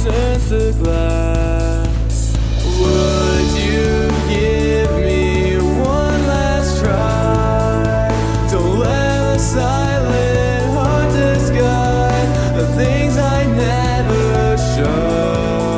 turns to glass. Would you give me one last try? Don't let a silent heart disguise the things I never show.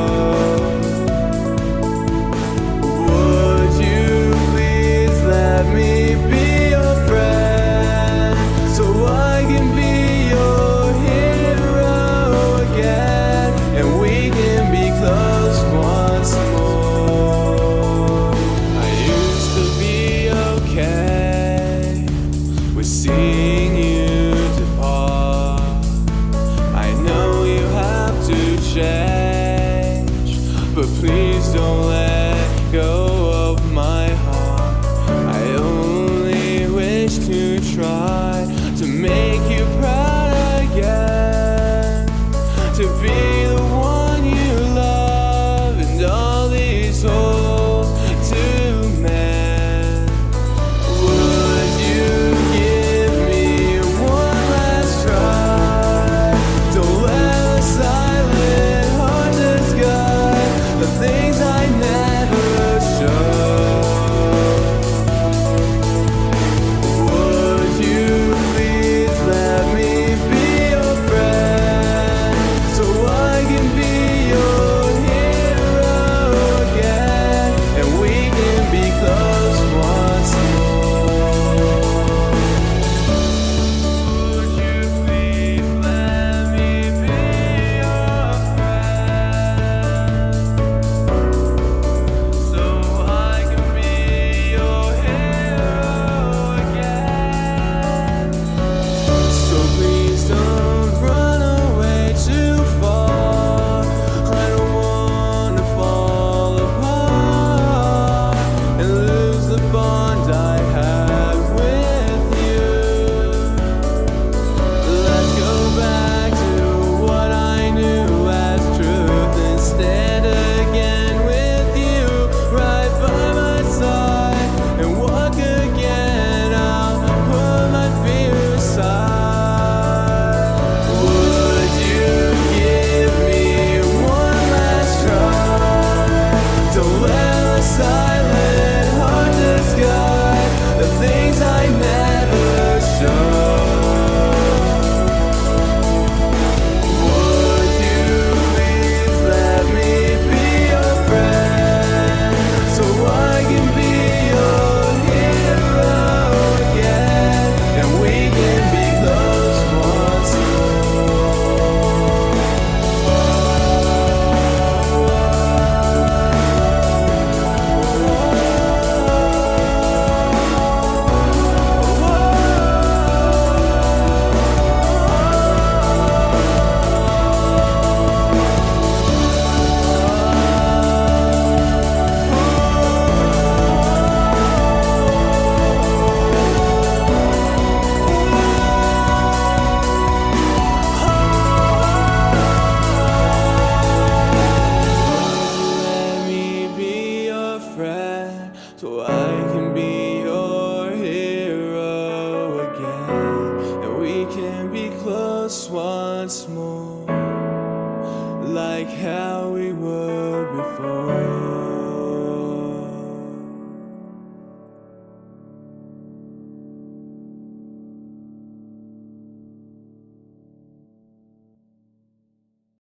Would you please let me be your friend, so I can be your hero again, and we can be close once more. I used to be okay with seeing you depart. I know you have to change, but please don't let go of my heart. I only wish to try to make you proud again, to be the one you love and all these holes to mend. Would you give me one last try? Don't let a silent heart disguise the things I never show. Would you please let me be your friend, so I can be your hero again, and we can be close once more. Would you please let me be your friend, so I can be your hero again? So please don't run away too far. I don't wanna fall apart and lose the bond I have with you. Let's go back to what I knew as truth and stand again with you right by my side and walk again. I'll put my fear aside. Would you give me one last try? Don't let a silent heart disguise the things I never show. Would you please let me be your friend, so I can be your hero again, and we can be close once let me be your friend, so I can be